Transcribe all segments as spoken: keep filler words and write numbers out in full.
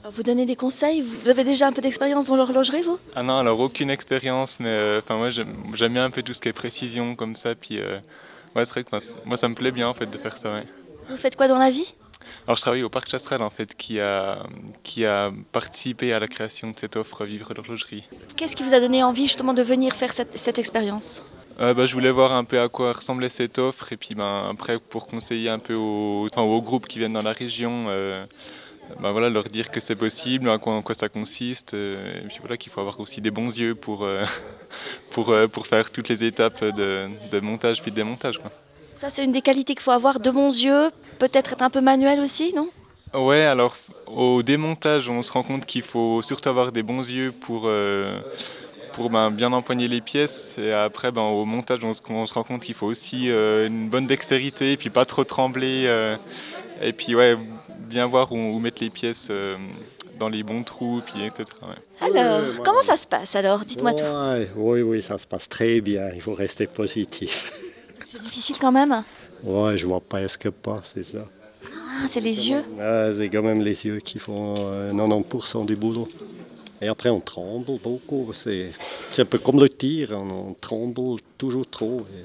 Alors, vous donnez des conseils? Vous avez déjà un peu d'expérience dans l'horlogerie, vous? Ah non, alors aucune expérience, mais euh, enfin moi j'aime j'aime bien un peu tout ce qui est précision comme ça, puis euh, ouais c'est vrai que moi, c- moi, ça me plaît bien en fait de faire ça, ouais. Vous faites quoi dans la vie? Alors je travaille au Parc Chasseral en fait, qui a qui a participé à la création de cette offre Vivre l'horlogerie. Qu'est-ce qui vous a donné envie justement de venir faire cette, cette expérience? Euh, bah, je voulais voir un peu à quoi ressemblait cette offre et puis ben après pour conseiller un peu aux, enfin, aux groupes qui viennent dans la région, euh, ben, voilà leur dire que c'est possible, à quoi, en quoi ça consiste, euh, et puis voilà qu'il faut avoir aussi des bons yeux pour euh, pour euh, pour faire toutes les étapes de, de montage puis de démontage, quoi. Ça, c'est une des qualités qu'il faut avoir, de bons yeux, peut-être être un peu manuel aussi, non? Ouais, alors au démontage, on se rend compte qu'il faut surtout avoir des bons yeux pour, euh, pour ben, bien empoigner les pièces. Et après, ben, au montage, on se, on se rend compte qu'il faut aussi euh, une bonne dextérité, et puis pas trop trembler. euh, et puis, ouais, bien voir où, où mettre les pièces euh, dans les bons trous, puis et cetera, ouais. Alors, Oui, comment voilà. ça se passe alors? Dites-moi tout. Ouais, oui, oui, ça se passe très bien. Il faut rester positif. C'est difficile quand même. Ouais, je vois presque pas, c'est ça. Ah, c'est les yeux. Ouais, c'est quand même les yeux qui font euh, quatre-vingt-dix pour cent du boulot. Et après, on tremble beaucoup. C'est c'est un peu comme le tir, on, on tremble toujours trop. Et-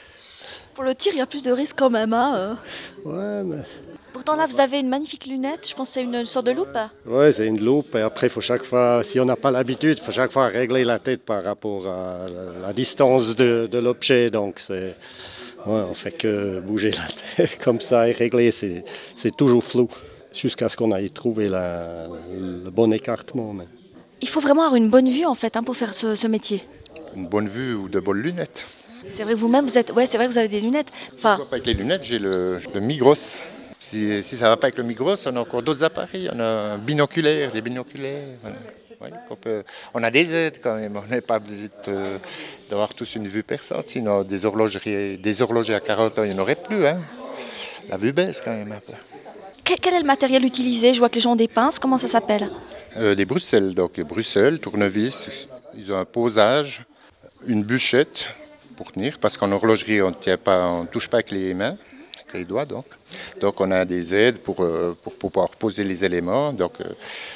Pour le tir, il y a plus de risques quand même, hein. euh. Ouais, mais Pourtant là, vous avez une magnifique lunette. Je pense que c'est une sorte de loupe. ouais, c'est une loupe. Et après, il faut chaque fois, si on n'a pas l'habitude, il faut chaque fois régler la tête par rapport à la, la distance de, de l'objet. Donc, c'est, ouais, on fait que bouger la tête comme ça et régler. C'est, c'est toujours flou jusqu'à ce qu'on aille trouver la- le bon écartement. Mais Il faut vraiment avoir une bonne vue en fait, hein, pour faire ce, ce métier. Une bonne vue ou de bonnes lunettes. C'est vrai que vous-même, vous êtes. Ouais, c'est vrai que vous avez des lunettes. Si Enfin, ça va pas avec les lunettes, j'ai le, le Migros. Si, si ça ne va pas avec le Migros, on a encore d'autres appareils. On a un binoculaire, des binoculaires. Voilà. Ouais, qu'on peut- on a des aides quand même. On n'est pas obligé de- d'avoir tous une vue perçante. Sinon, des horlogeries, des horlogers à quarante ans, il n'y en aurait plus, hein. La vue baisse quand même un peu. quel, quel est le matériel utilisé? Je vois que les gens ont des pinces. Comment ça s'appelle? Euh, des Bruxelles, donc Bruxelles, tournevis. Ils ont un posage, une bûchette pour tenir, parce qu'en horlogerie, on tient pas, on touche pas avec les mains. Les doigts donc. Donc on a des aides pour, euh, pour pouvoir poser les éléments. Donc euh,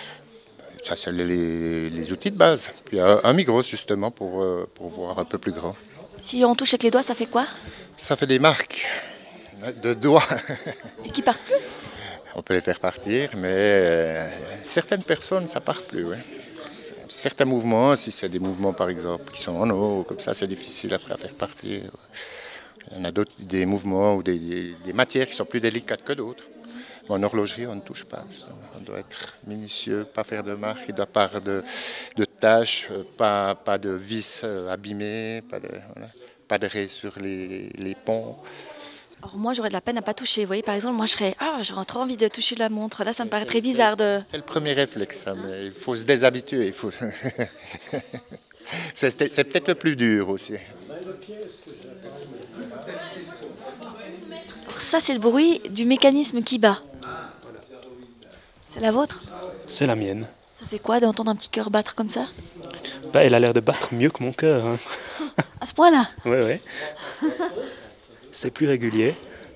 ça c'est les, les outils de base. Puis un, un Migros justement pour, euh, pour voir un peu plus grand. Si on touche avec les doigts, ça fait quoi? Ça fait des marques de doigts. Et qui partent plus? On peut les faire partir, mais euh, certaines personnes ça part plus. Ouais. Certains mouvements, si c'est des mouvements par exemple qui sont en eau, comme ça c'est difficile après à faire partir. Il y en a d'autres, des mouvements ou des, des- des matières qui sont plus délicates que d'autres. Mais en horlogerie, on ne touche pas. On doit être minutieux, pas faire de marques, il ne doit pas avoir de, de taches, euh, pas, pas de vis euh, abîmées, pas de, voilà, pas de raies sur les, les ponts. Alors moi, j'aurais de la peine à pas toucher. Vous voyez, par exemple, moi, je serais. Ah, j'aurais trop envie de toucher la montre. Là, ça me paraît très bizarre de. C'est le premier réflexe, ça, mais il faut se déshabituer. Il faut... c'est c'est- c'est peut-être le plus dur aussi. Alors ça, c'est le bruit du mécanisme qui bat. C'est la vôtre? C'est la mienne. Ça fait quoi d'entendre un petit cœur battre comme ça? Bah, elle a l'air de battre mieux que mon cœur, hein. À ce point-là? Ouais, ouais. C'est plus régulier.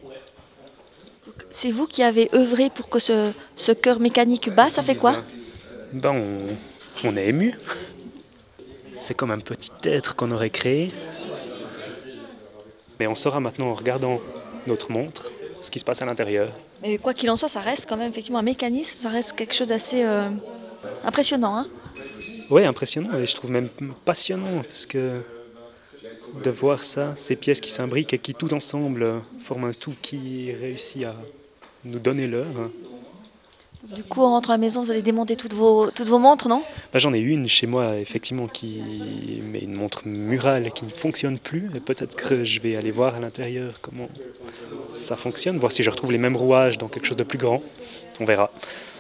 C'est vous qui avez œuvré pour que ce, ce cœur mécanique bat, ça fait quoi? Ben, on, on est ému. C'est comme un petit être qu'on aurait créé. Mais on saura maintenant en regardant notre montre ce qui se passe à l'intérieur. Mais quoi qu'il en soit, ça reste quand même effectivement un mécanisme, ça reste quelque chose d'assez euh, impressionnant, hein? Ouais, impressionnant et je trouve même passionnant parce que de voir ça, ces pièces qui s'imbriquent et qui tout ensemble forment un tout qui réussit à nous donner l'heure. Du coup, en rentrant à la maison, vous allez démonter toutes vos, toutes vos montres, non? Bah, j'en ai une chez moi, effectivement, qui met une montre murale qui ne fonctionne plus. Et peut-être que je vais aller voir à l'intérieur comment ça fonctionne, voir si je retrouve les mêmes rouages dans quelque chose de plus grand. On verra.